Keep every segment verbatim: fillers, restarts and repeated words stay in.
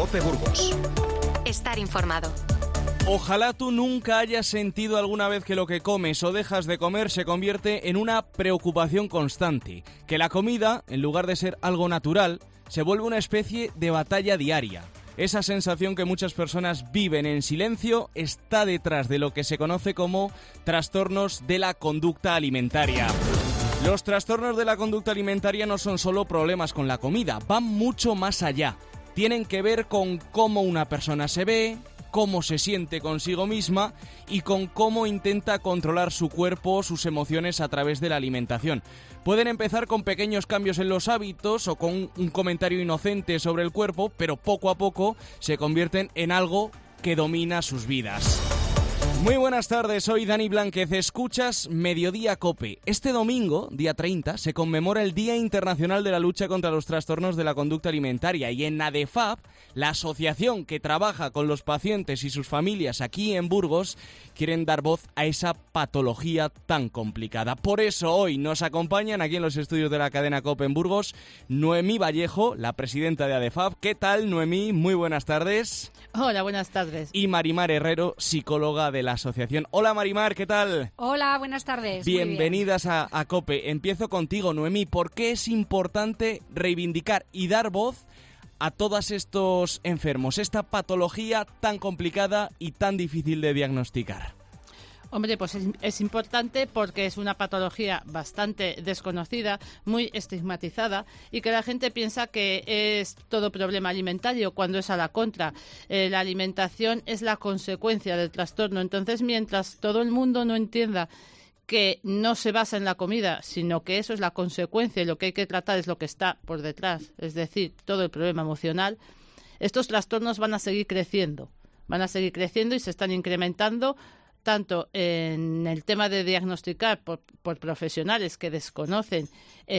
COPE Burgos. Estar informado. Ojalá tú nunca hayas sentido alguna vez que lo que comes o dejas de comer se convierte en una preocupación constante. Que la comida, en lugar de ser algo natural, se vuelve una especie de batalla diaria. Esa sensación que muchas personas viven en silencio está detrás de lo que se conoce como trastornos de la conducta alimentaria. Los trastornos de la conducta alimentaria no son solo problemas con la comida, van mucho más allá. Tienen que ver con cómo una persona se ve, cómo se siente consigo misma y con cómo intenta controlar su cuerpo, sus emociones a través de la alimentación. Pueden empezar con pequeños cambios en los hábitos o con un comentario inocente sobre el cuerpo, pero poco a poco se convierten en algo que domina sus vidas. Muy buenas tardes, soy Dani Blánquez, escuchas Mediodía COPE. Este domingo, día treinta, se conmemora el Día Internacional de la Lucha contra los Trastornos de la Conducta Alimentaria y en ADEFAB, la asociación que trabaja con los pacientes y sus familias aquí en Burgos, quieren dar voz a esa patología tan complicada. Por eso hoy nos acompañan aquí en los estudios de la cadena COPE en Burgos Noemí Vallejo, la presidenta de ADEFAB. ¿Qué tal, Noemí? Muy buenas tardes. Hola, buenas tardes. Y Marimar Herrero, psicóloga de la asociación. Hola Marimar, ¿qué tal? Hola, buenas tardes. Bienvenidas bien. a, a COPE. Empiezo contigo, Noemí. ¿Por qué es importante reivindicar y dar voz a todos estos enfermos, esta patología tan complicada y tan difícil de diagnosticar? Hombre, pues es, es importante porque es una patología bastante desconocida, muy estigmatizada y que la gente piensa que es todo problema alimentario cuando es a la contra. Eh, la alimentación es la consecuencia del trastorno. Entonces, mientras todo el mundo no entienda que no se basa en la comida, sino que eso es la consecuencia y lo que hay que tratar es lo que está por detrás, es decir, todo el problema emocional, estos trastornos van a seguir creciendo, van a seguir creciendo y se están incrementando tanto en el tema de diagnosticar por, por profesionales que desconocen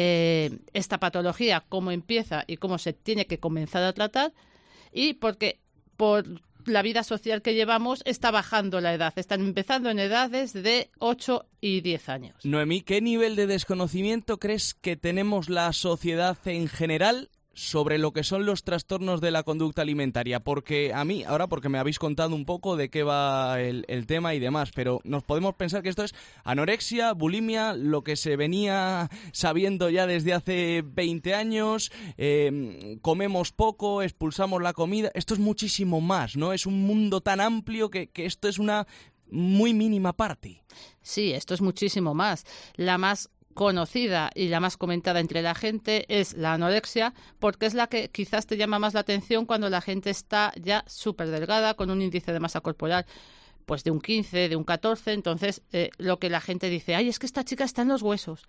eh, esta patología, cómo empieza y cómo se tiene que comenzar a tratar, y porque por la vida social que llevamos está bajando la edad, están empezando en edades de ocho y diez años. Noemí, ¿qué nivel de desconocimiento crees que tenemos la sociedad en general sobre lo que son los trastornos de la conducta alimentaria? Porque a mí, ahora porque me habéis contado un poco de qué va el, el tema y demás, pero nos podemos pensar que esto es anorexia, bulimia, lo que se venía sabiendo ya desde hace veinte años, eh, comemos poco, expulsamos la comida, esto es muchísimo más, ¿no? Es un mundo tan amplio que, que esto es una muy mínima parte. Sí, esto es muchísimo más. La más conocida y la más comentada entre la gente es la anorexia, porque es la que quizás te llama más la atención cuando la gente está ya súper delgada, con un índice de masa corporal pues de un quince, de un catorce, entonces eh, lo que la gente dice, ay, es que esta chica está en los huesos,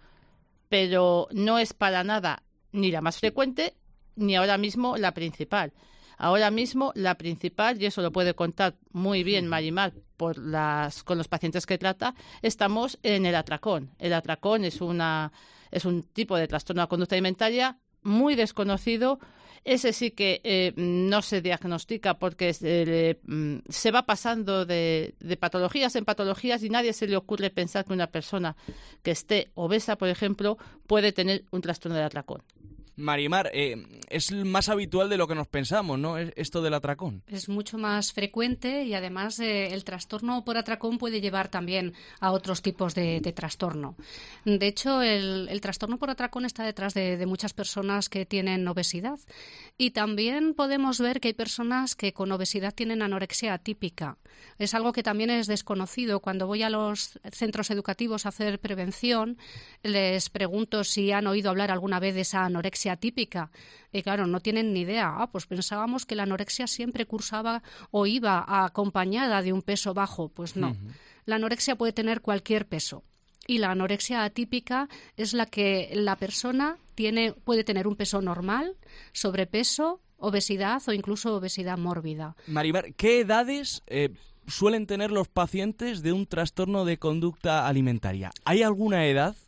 pero no es para nada ni la más frecuente, ni ahora mismo la principal. Ahora mismo la principal, y eso lo puede contar muy bien Marimar por las, con los pacientes que trata, estamos en el atracón. El atracón es, una, es un tipo de trastorno de la conducta alimentaria muy desconocido. Ese sí que eh, no se diagnostica porque se, eh, se va pasando de, de patologías en patologías y nadie se le ocurre pensar que una persona que esté obesa, por ejemplo, puede tener un trastorno del atracón. Marimar, eh, es más habitual de lo que nos pensamos, ¿no? Esto del atracón. Es mucho más frecuente y además eh, el trastorno por atracón puede llevar también a otros tipos de, de trastorno. De hecho, el, el trastorno por atracón está detrás de, de muchas personas que tienen obesidad y también podemos ver que hay personas que con obesidad tienen anorexia atípica. Es algo que también es desconocido. Cuando voy a los centros educativos a hacer prevención, les pregunto si han oído hablar alguna vez de esa anorexia atípica. Y claro, no tienen ni idea. Ah, pues pensábamos que la anorexia siempre cursaba o iba acompañada de un peso bajo. Pues no. Uh-huh. La anorexia puede tener cualquier peso. Y la anorexia atípica es la que la persona tiene, puede tener un peso normal, sobrepeso, obesidad o incluso obesidad mórbida. Marimar, ¿qué edades eh, suelen tener los pacientes de un trastorno de conducta alimentaria? ¿Hay alguna edad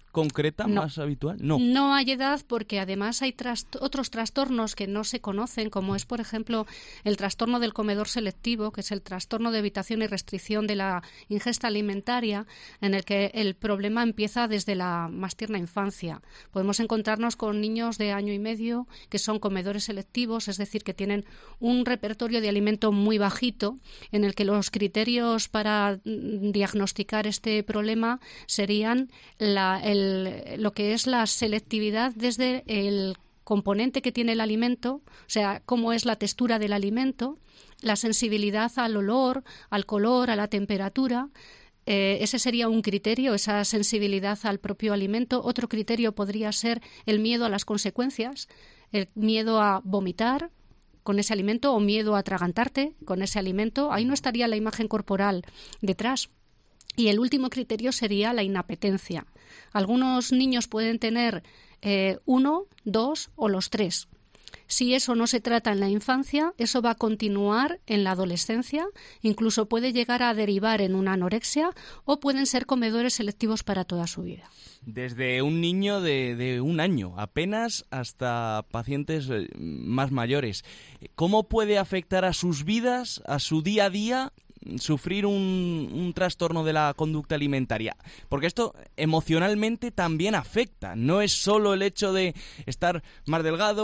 concreta no. más habitual? No. No hay edad porque además hay trast- otros trastornos que no se conocen, como es, por ejemplo, el trastorno del comedor selectivo, que es el trastorno de evitación y restricción de la ingesta alimentaria, en el que el problema empieza desde la más tierna infancia. Podemos encontrarnos con niños de año y medio que son comedores selectivos, es decir, que tienen un repertorio de alimento muy bajito, en el que los criterios para diagnosticar este problema serían la, el lo que es la selectividad desde el componente que tiene el alimento, o sea, cómo es la textura del alimento, la sensibilidad al olor, al color, a la temperatura. Eh, ese sería un criterio, esa sensibilidad al propio alimento. Otro criterio podría ser el miedo a las consecuencias, el miedo a vomitar con ese alimento o miedo a atragantarte con ese alimento. Ahí no estaría la imagen corporal detrás. Y el último criterio sería la inapetencia. Algunos niños pueden tener eh, uno, dos o los tres. Si eso no se trata en la infancia, eso va a continuar en la adolescencia, incluso puede llegar a derivar en una anorexia o pueden ser comedores selectivos para toda su vida. Desde un niño de, de un año apenas hasta pacientes más mayores. ¿Cómo puede afectar a sus vidas, a su día a día, sufrir un, un trastorno de la conducta alimentaria? Porque esto emocionalmente también afecta. No es solo el hecho de estar más delgado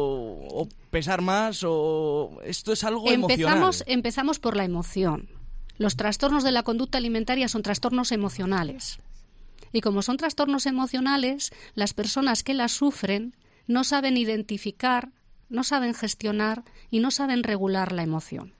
o, o pesar más, o esto es algo empezamos, emocional. Empezamos por la emoción. Los trastornos de la conducta alimentaria son trastornos emocionales. Y como son trastornos emocionales, las personas que las sufren no saben identificar, no saben gestionar y no saben regular la emoción.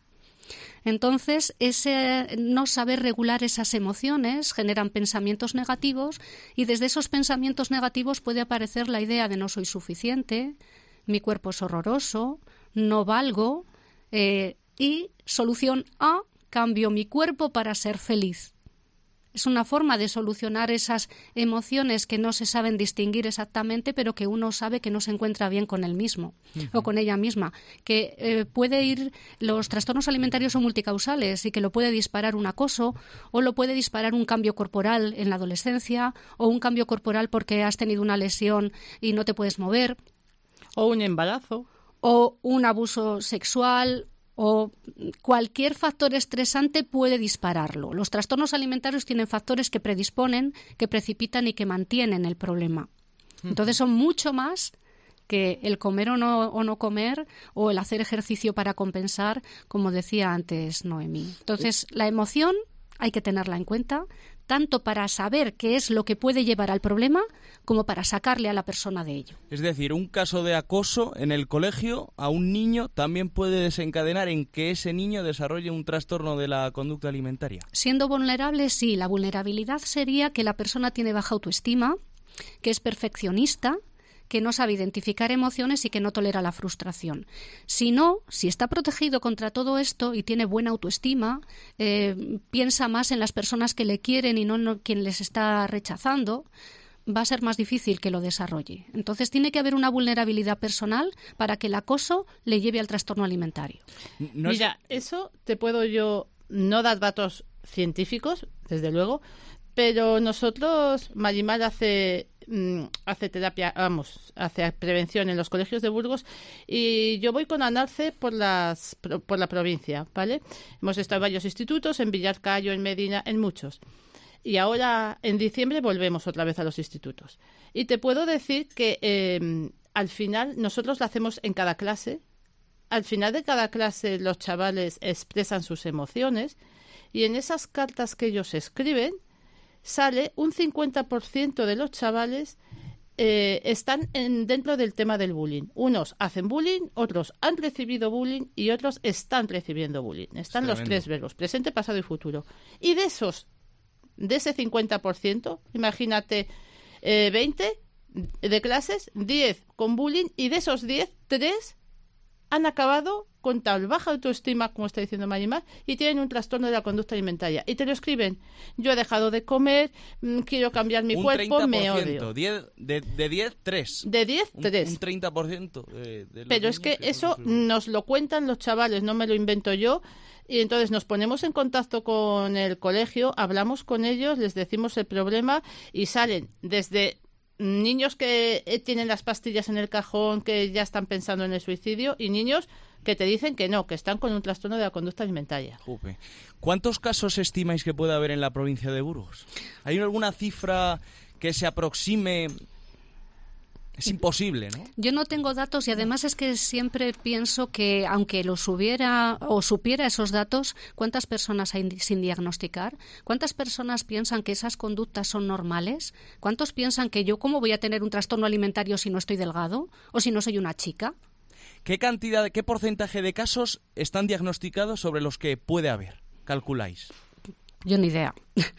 Entonces, ese no saber regular esas emociones generan pensamientos negativos y desde esos pensamientos negativos puede aparecer la idea de no soy suficiente, mi cuerpo es horroroso, no valgo eh, y solución A, cambio mi cuerpo para ser feliz. Es una forma de solucionar esas emociones que no se saben distinguir exactamente, pero que uno sabe que no se encuentra bien con él mismo uh-huh. o con ella misma. Que eh, puede ir, los trastornos alimentarios son multicausales y que lo puede disparar un acoso o lo puede disparar un cambio corporal en la adolescencia o un cambio corporal porque has tenido una lesión y no te puedes mover. O un embarazo. O un abuso sexual. O cualquier factor estresante puede dispararlo. Los trastornos alimentarios tienen factores que predisponen, que precipitan y que mantienen el problema. Entonces son mucho más que el comer o no, o no comer o el hacer ejercicio para compensar, como decía antes Noemí. Entonces la emoción hay que tenerla en cuenta, tanto para saber qué es lo que puede llevar al problema como para sacarle a la persona de ello. Es decir, un caso de acoso en el colegio a un niño también puede desencadenar en que ese niño desarrolle un trastorno de la conducta alimentaria. Siendo vulnerable, sí. La vulnerabilidad sería que la persona tiene baja autoestima, que es perfeccionista, que no sabe identificar emociones y que no tolera la frustración. Si no, si está protegido contra todo esto y tiene buena autoestima, eh, piensa más en las personas que le quieren y no en quien les está rechazando, va a ser más difícil que lo desarrolle. Entonces tiene que haber una vulnerabilidad personal para que el acoso le lleve al trastorno alimentario. No Mira, es... eso te puedo yo no dar datos científicos, desde luego, pero nosotros, Marimar hace... hace terapia, vamos, hace prevención en los colegios de Burgos y yo voy con Analce por las por la provincia, ¿vale? Hemos estado en varios institutos, en Villarcayo, en Medina, en muchos. Y ahora, en diciembre, volvemos otra vez a los institutos. Y te puedo decir que eh, al final, nosotros lo hacemos en cada clase. Al final de cada clase, los chavales expresan sus emociones y en esas cartas que ellos escriben, sale un cincuenta por ciento de los chavales eh, están en, dentro del tema del bullying. Unos hacen bullying, otros han recibido bullying y otros están recibiendo bullying. Están los tres verbos, presente, pasado y futuro. Y de esos, de ese cincuenta por ciento, imagínate, eh, veinte de clases, diez con bullying y de esos diez, tres han acabado con con tal baja autoestima, como está diciendo Marimar, y tienen un trastorno de la conducta alimentaria. Y te lo escriben. Yo he dejado de comer, quiero cambiar mi un cuerpo, treinta por me ciento, odio. diez, de, de diez, tres. De diez, tres. Un, un treinta por ciento de, de los Pero es que que eso sufren. nos lo cuentan los chavales, no me lo invento yo. Y entonces nos ponemos en contacto con el colegio, hablamos con ellos, les decimos el problema y salen desde niños que tienen las pastillas en el cajón, que ya están pensando en el suicidio, y niños que te dicen que no, que están con un trastorno de la conducta alimentaria. Jupe. ¿Cuántos casos estimáis que puede haber en la provincia de Burgos? ¿Hay alguna cifra que se aproxime? Es imposible, ¿no? Yo no tengo datos y además es que siempre pienso que aunque los hubiera o supiera esos datos, ¿cuántas personas hay sin diagnosticar? ¿Cuántas personas piensan que esas conductas son normales? ¿Cuántos piensan que yo cómo voy a tener un trastorno alimentario si no estoy delgado o si no soy una chica? ¿Qué cantidad, qué porcentaje de casos están diagnosticados sobre los que puede haber? ¿Calculáis? Yo ni idea.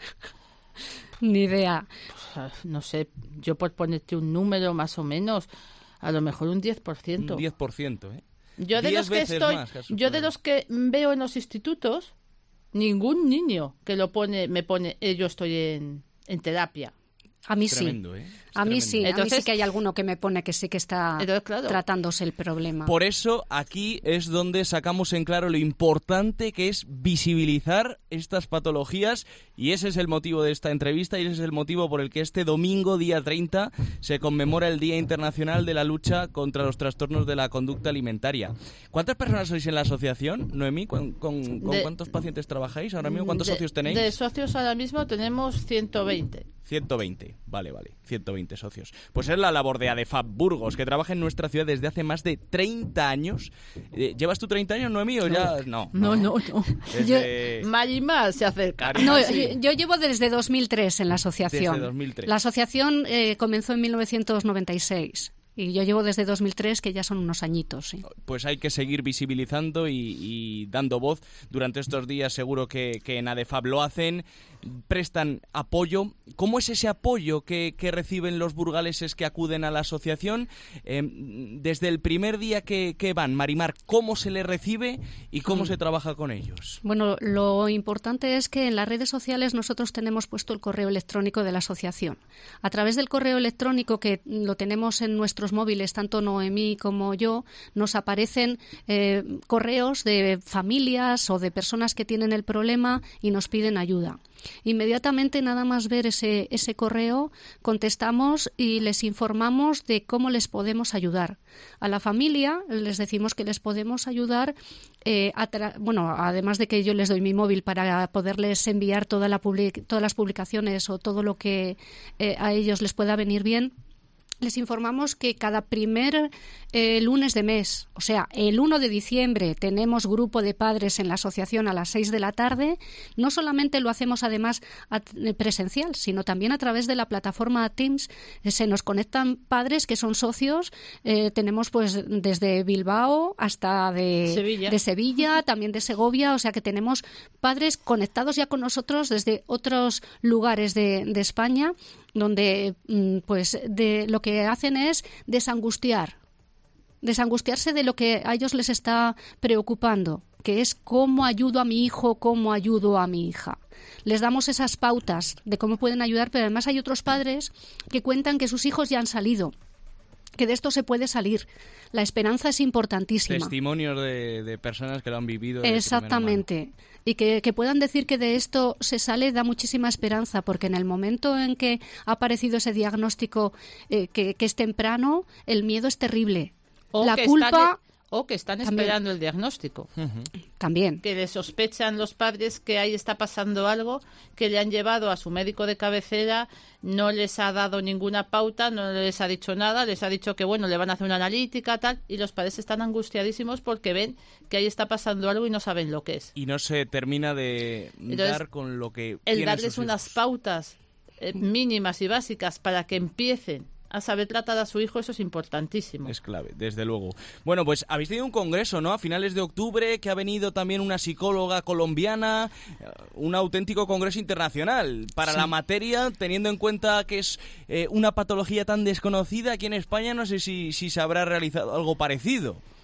Ni idea. Pues, no sé, yo por ponerte un número más o menos, a lo mejor un diez por ciento. Un diez por ciento, ¿eh? Yo de Diez los que veces estoy, más, casos yo de por- los que veo en los institutos, ningún niño que lo pone me pone eh, yo estoy en, en terapia. A mí Es sí. tremendo, ¿eh? Es A mí tremendo. sí. a mí Entonces- sí que hay alguno que me pone que sí que está Entonces, claro. tratándose el problema. Por eso aquí es donde sacamos en claro lo importante que es visibilizar estas patologías, y ese es el motivo de esta entrevista y ese es el motivo por el que este domingo, día treinta, se conmemora el Día Internacional de la Lucha contra los Trastornos de la Conducta Alimentaria. ¿Cuántas personas sois en la asociación, Noemí? ¿Con, con- con De- cuántos pacientes trabajáis ahora mismo? ¿Cuántos De- socios tenéis? De socios ahora mismo tenemos ciento veinte. ciento veinte, vale, vale, ciento veinte socios. Pues es la labor de ADEFAB Burgos, que trabaja en nuestra ciudad desde hace más de treinta años. Eh, ¿Llevas tú treinta años, Noemí, o ya? No, No, no, no. Desde... Marimar se acerca. Marimar, No, sí. yo, yo llevo desde dos mil tres en la asociación. Desde dos mil tres. La asociación eh, comenzó en mil novecientos noventa y seis y yo llevo desde dos mil tres, que ya son unos añitos. Sí. Pues hay que seguir visibilizando y, y dando voz. Durante estos días seguro que, que en ADEFAB lo hacen, prestan apoyo. ¿Cómo es ese apoyo que, que reciben los burgaleses que acuden a la asociación? Eh, desde el primer día que, que van, Marimar, ¿cómo se les recibe y cómo se trabaja con ellos? Bueno, lo importante es que en las redes sociales nosotros tenemos puesto el correo electrónico de la asociación. A través del correo electrónico, que lo tenemos en nuestros móviles, tanto Noemí como yo, nos aparecen eh, correos de familias o de personas que tienen el problema y nos piden ayuda. Inmediatamente, nada más ver ese, ese correo, contestamos y les informamos de cómo les podemos ayudar. A la familia les decimos que les podemos ayudar, eh, a tra- bueno, además de que yo les doy mi móvil para poderles enviar toda la public- todas las publicaciones o todo lo que eh, a ellos les pueda venir bien. Les informamos que cada primer eh, lunes de mes, o sea, el uno de diciembre, tenemos grupo de padres en la asociación a las seis de la tarde. No solamente lo hacemos además a- presencial, sino también a través de la plataforma Teams. Eh, se nos conectan padres que son socios. Eh, tenemos pues desde Bilbao hasta de Sevilla. de Sevilla, también de Segovia. O sea que tenemos padres conectados ya con nosotros desde otros lugares de, de España, donde mm, pues de lo que hacen es desangustiar, desangustiarse de lo que a ellos les está preocupando, que es cómo ayudo a mi hijo, cómo ayudo a mi hija. Les damos esas pautas de cómo pueden ayudar, pero además hay otros padres que cuentan que sus hijos ya han salido, que de esto se puede salir. La esperanza es importantísima. Testimonios de, de personas que lo han vivido. de primera Exactamente. Y que, que puedan decir que de esto se sale da muchísima esperanza, porque en el momento en que ha aparecido ese diagnóstico eh, que, que es temprano, el miedo es terrible. O La que culpa están, o que están también. esperando el diagnóstico. mano. Ujú. también. Que le sospechan los padres que ahí está pasando algo, que le han llevado a su médico de cabecera, no les ha dado ninguna pauta, no les ha dicho nada, les ha dicho que bueno, le van a hacer una analítica, tal, y los padres están angustiadísimos porque ven que ahí está pasando algo y no saben lo que es. Y no se termina de Entonces, dar con lo que El tienen darles sus unas hijos. pautas eh, mínimas y básicas para que empiecen a saber tratar a su hijo, eso es importantísimo. Es clave, desde luego. Bueno, pues habéis tenido un congreso, ¿no? A finales de octubre, que ha venido también una psicóloga colombiana, eh, un auténtico congreso internacional para Sí. la materia, teniendo en cuenta que es eh, una patología tan desconocida aquí en España. No sé si, si se habrá realizado algo parecido.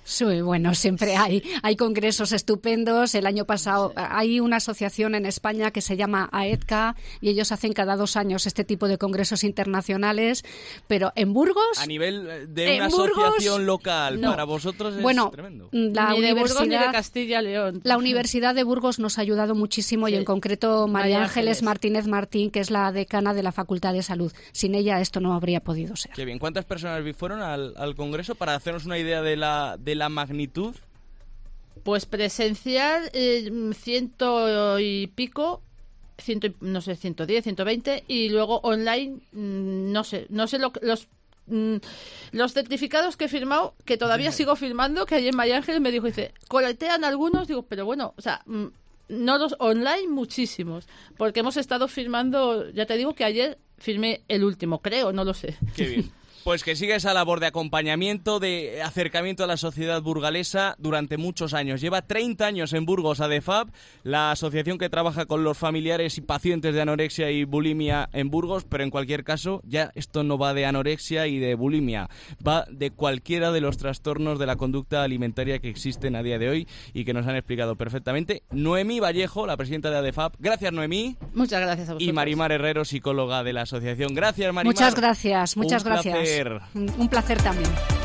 Sí, bueno, siempre hay, hay congresos estupendos. El año pasado hay una asociación en España que se llama A E D C A y ellos hacen cada dos años este tipo de congresos internacionales, pero en Burgos... A nivel de una Burgos, asociación local, no. Para vosotros es bueno, tremendo. La ni de universidad, Burgos ni de Castilla León. La Universidad de Burgos nos ha ayudado muchísimo, sí. Y en concreto María, María Ángeles Martínez Martín, que es la decana de la Facultad de Salud. Sin ella esto no habría podido ser. Qué bien. ¿Cuántas personas fueron al, al congreso para hacernos una idea de la, de la magnitud? Pues presencial, eh, ciento y pico, ciento, no sé, ciento diez, ciento veinte, y luego online, mmm, no sé, no sé lo, los mmm, los certificados que he firmado, que todavía sigo firmando, que ayer María Ángeles me dijo, dice, coletean algunos, digo, pero bueno, o sea, mmm, no los online, muchísimos, porque hemos estado firmando, ya te digo que ayer firmé el último, creo, no lo sé. Qué bien. Pues que siga esa labor de acompañamiento, de acercamiento a la sociedad burgalesa durante muchos años. Lleva treinta años en Burgos ADEFAB, la asociación que trabaja con los familiares y pacientes de anorexia y bulimia en Burgos, pero en cualquier caso ya esto no va de anorexia y de bulimia, va de cualquiera de los trastornos de la conducta alimentaria que existen a día de hoy y que nos han explicado perfectamente Noemí Vallejo, la presidenta de ADEFAB. Gracias, Noemí. Muchas gracias a vosotros. Y Marimar Herrero, psicóloga de la asociación. Gracias, Marimar. Muchas gracias, muchas Un gracias. placer. Un placer también.